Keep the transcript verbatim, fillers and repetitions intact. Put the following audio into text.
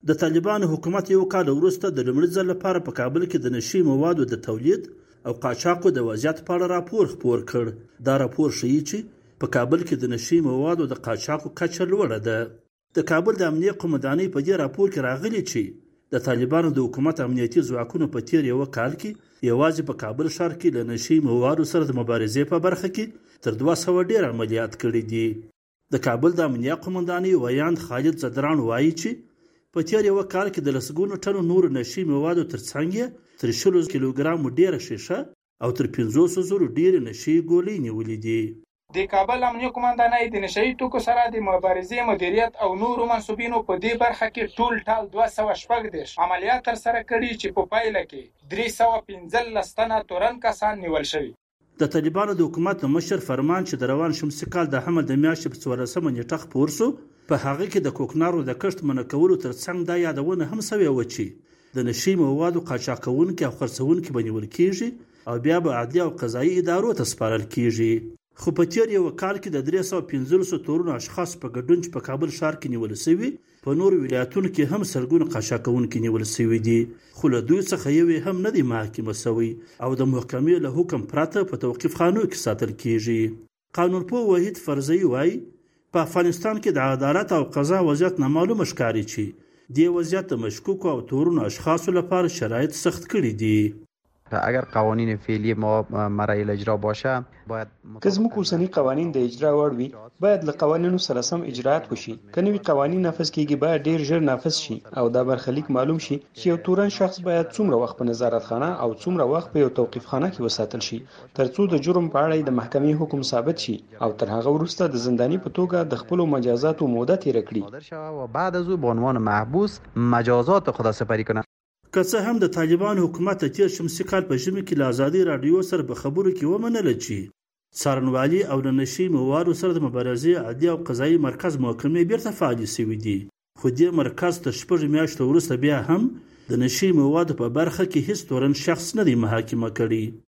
د طالبانو حکومت یو کال وروسته د لومړي ځل لپاره په کابل کې د نشي موادو د تولید او قاچاقو د وضعیت په اړه راپور خپور کړ. دا راپور ښیي چې په کابل کې د نشي موادو د قاچاقو کچه لوړه ده. د کابل د امنیه قومندانۍ په دې راپور کې راغلي چې د طالبانو د حکومت امنیتي ځواکونو په تیر یو کال کې یوازې په کابل ښار کې له نشي موادو سره د مبارزې په برخه کې تر دوه سوه ډیر عملیات کړي دي. د کابل د امنیه قومندانۍ ویاند خالد زدران وایي چې په تیر یو کال کې د لسګونو ټنو نورو نشي موادو ترڅنګ تر شلو کیلوګرامو ډیره شیشه او تر پنځوسو زرو ډیرې نشي ګولۍ نیولې دي. د کابل امنیه قومندانۍ د نشهیي توکو سره د مبارزې مدیریت او نورو منصوبینو په دې برخه کې ټول ټال دوه سوه شپږ دېرش عملیات ترسره کړي چې په پایله کې درې سوه پنځلس تنه تورن کسان نیول شوي. د طالبانو د حکومت مشر فرمان چې د روان شمسي کال د حمل د میاشتې په څوارلسمه نیټه خپور سو، په هغه کې د کوکنارو د کښت منع کولو ترڅنګ دا یادونه هم سوې وه چې د نشي موادو قاچاقونکي او خرڅونکي به نیول کیږي او بیا به عدلي او قضایي ادارو ته سپارل کیږي. خو په تیر یو کال کې د درې سوه پنځلسو تورنو اشخاص په ګډون چې په کابل ښار کې نیول شوي، په نورو ولایتونو کې هم سلګونه قاچاقونکي نیول شوي دي، خو له دوی څخه یو هم نه دی محاکمه شوی او د محکمې له حکم پرته په توقیف خانو کې ساتل کیږي. قانونپوه وحید فرزي وایي په افغانستان کې د عدالت او قضا وضعیت نامعلومه ښکاري چې دې وضعیت د مشکوکو او تورنو اشخاصو لپاره شرایط سخت کړي دي. اگر قوانین فعلی ما مرحله اجرا باشه باید که زموږ اوسني قوانین د اجرا وړ وي باید له قوانینو سره سم اجرات وشي. که نوي قوانین نافذ کیږي باید ډیر ژر نافذ شي او دا برخلیک معلوم شي چې یو تورن شخص باید څومره وخت په نظارت خانه او څومره وخت په یو توقیف خانه کې وساتل شي ترڅو د جرم په اړه د محکمې حکم ثابت شي او تر هغه وروسته د زنداني په توګه د خپل مجازاتو موده تیر کړي و بعد از او به عنوان محبوس مجازات خدا سپری کنه. که څه هم د طالبانو حکومت د تیر شمسي کال په ژمي کې له ازادي راډیو سره په خبرو کې ومنله چې څارنوالي او د نشي موادو سره د مبارزې عدلي او قضایي مرکز محکمې بیرته فعالې شوي دي، خو دې مرکز تر شپږ میاشتو وروسته بیا هم د نشي موادو په برخه کې هیڅ تورن شخص نه دی محاکمه کړی.